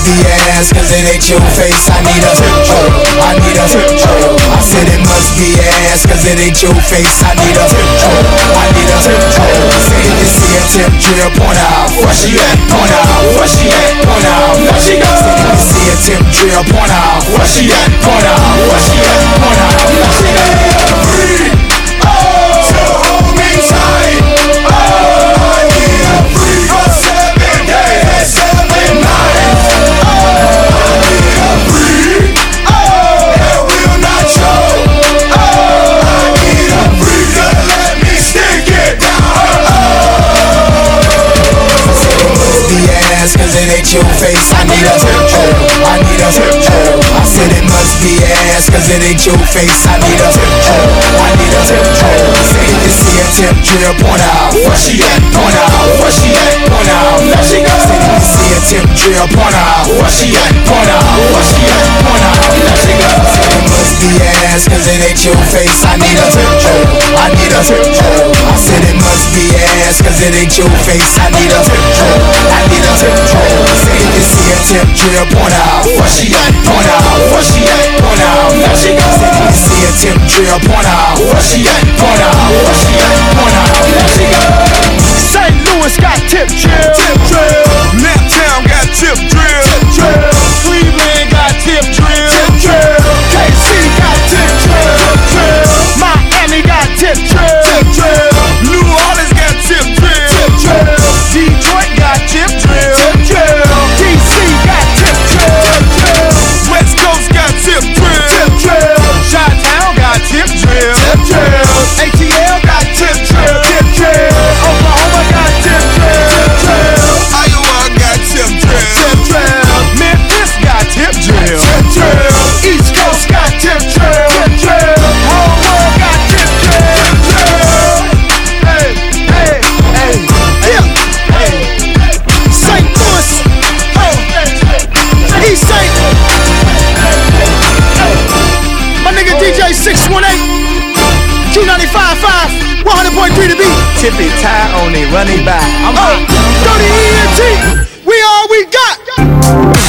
be ass, cause it ain't your face. I need a tip drill. I need a tip drill. I said it must be ass, cause it ain't your face. I need a tip drill. I need a tip drill. Say if you see a tip drill, point out where she at. Point out where she at. Point out where she at. Say if you see a tip drill, point out where she at. Point out where she at. Point out where she at. Free. Oh, so hold me tight. I need a free for 7 days, 7 nights. I need a free. That will not show. I need a free to let me stick it down. Be ass, cause it ain't your face. I need a tip drill. I need a tip drill. I said it must be ass, cause it ain't your face. I need a tip drill. I need a tip drill. Say if you see a tip drill, point out where she at. Point out where she at. Point out where she at. Say if you see a tip drill, point out where she at. Point out where she at. Point out where she at. Say it must be ass, cause it ain't your face. I need a tip drill. I need a tip drill. I said it must be ass, cause it ain't your face. I need a tip drill. I need a tip drill. Say if you see a tip drill, point out where she at. Point out where she at. Point out where she at. Say if you see a tip drill, point out where she at. Point out where she at. Point out where she at. St. Louis got tip drill. Tip drill. Naptown got tip drill. Tip drill. Cleveland got tip drill. Tip drill. KC got tip drill. Tip drill. Miami got tip drill. Tip drill. New Orleans got tip drill. Tip drill. Detroit got tip drill. Tip drill. DC got tip drill. Tip drill. West Coast got tip drill. Tip drill. Chi-Town got tip drill. Tip drill. ATL got tip drill. Tip drill. Oklahoma got tip drill. Tip drill. Iowa got tip drill. Tip drill. Memphis got tip drill. Tip drill. East Coast got tip drill. Tip drill. Whole world got tip drill. Tip drill. Hey, hey, hey, hey, hey. St. Louis. Oh, East St. My nigga DJ 618. Q95.5. 100.3 to beat. Tippy tie on it, run it back. I'm out. Dirty ENT. We all we got.